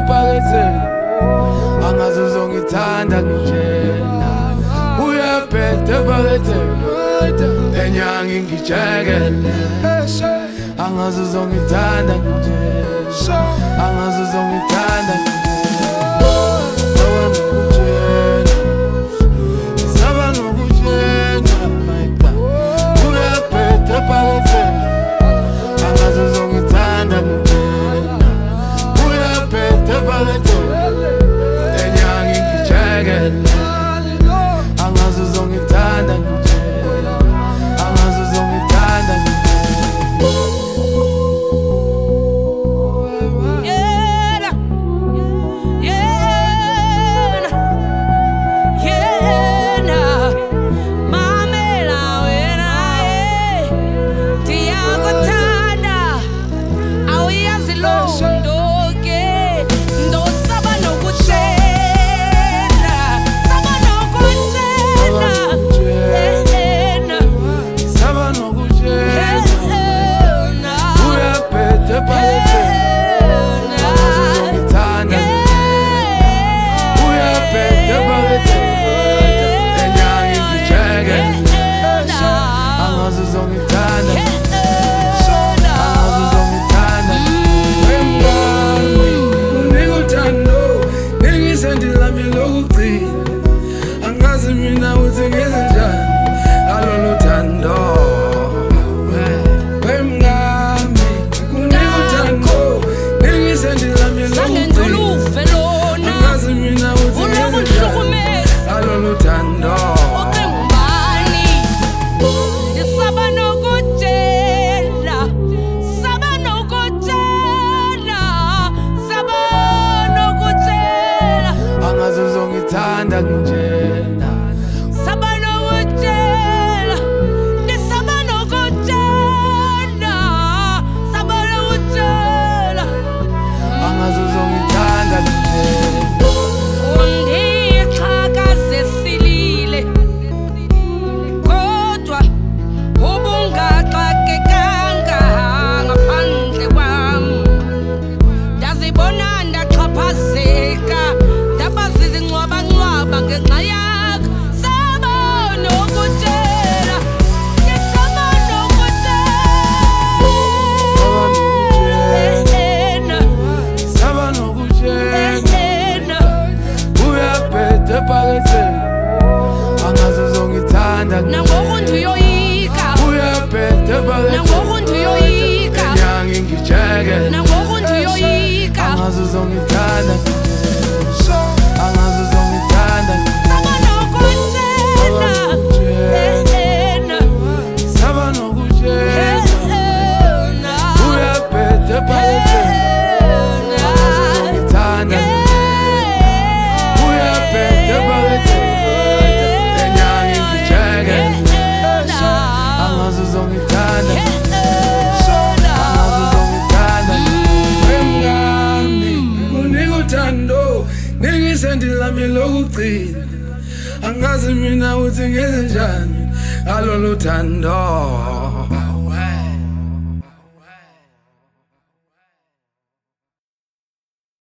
ephaketheni angazi uzongithanda njena uyaphethe ephaketheni enyanga ingijekele angazi uzongithanda njena angazi uzongithanda angazi mina uthi ngezenjani ngalolu thando wemngami kunika uthando ningisendilami lokugcina angazi mina uthi ngezenjani ngalolu thando angazi uzongithanda njena angazi uzongithanda njena undixhakazesilile kodwa ubungaxakekanga ngaphandle kwami ndazibona ndaxhaphazeka ndabazizingcwabangcwaba ngenxa yakho sabona ukutshela ephaketheni angazi uzongithanda nangoku ndiyoyika uyaphethe ephaketheni nangoku ndiyoyika enyanga ingijekele nangoku ndiyoyika angazi uzongithanda angazi uzongithanda saba nokutshela uyaphethe ephaketheni angazi uzongithanda ningisendilami lokugcina angazi mina uthi ngezenjani ngalolu thando